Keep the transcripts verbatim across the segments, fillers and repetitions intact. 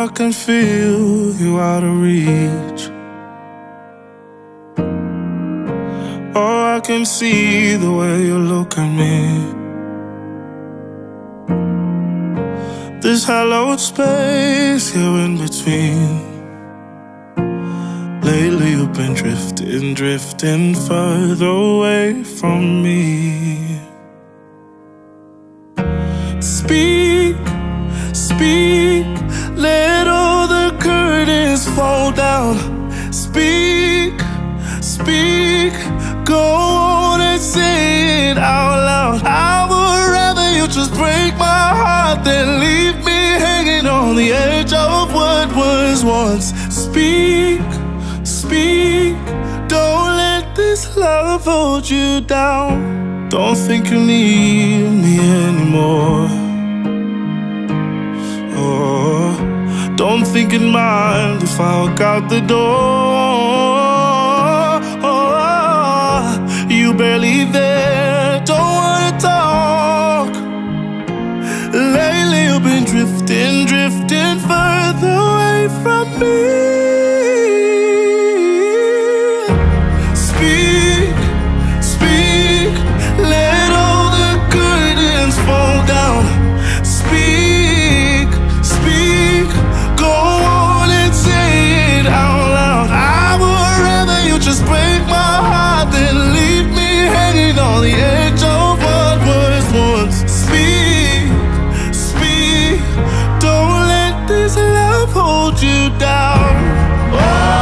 I can feel you out of reach. Oh, I can see the way you look at me. This hallowed space here in between. Lately you've been drifting, drifting further away from me. Speak, speak, let all the curtains fall down. Speak, speak, go on and say it out loud. I would rather you just break my heart than leave me hanging on the edge of what was once. Speak, speak, don't let this love hold you down. Don't think you need me anymore. Oh, don't think you'd mind if I walk out the door. Oh, you barely there, don't wanna talk. Lately you've been drifting, drifting further away from me. On the edge of what was once. Speak, speak, don't let this love hold you down. Oh,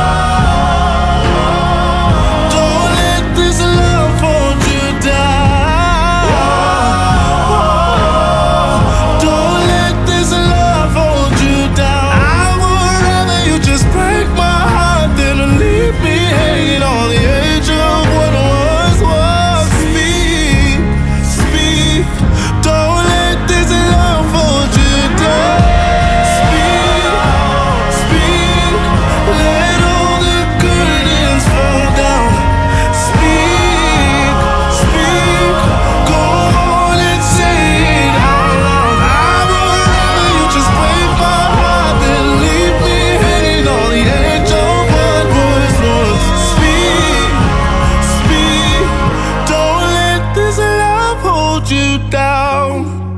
don't let this love hold you down. Oh, don't let this love hold you down. I would rather you just break my heart than leave me hanging on the edge of what was once. You down.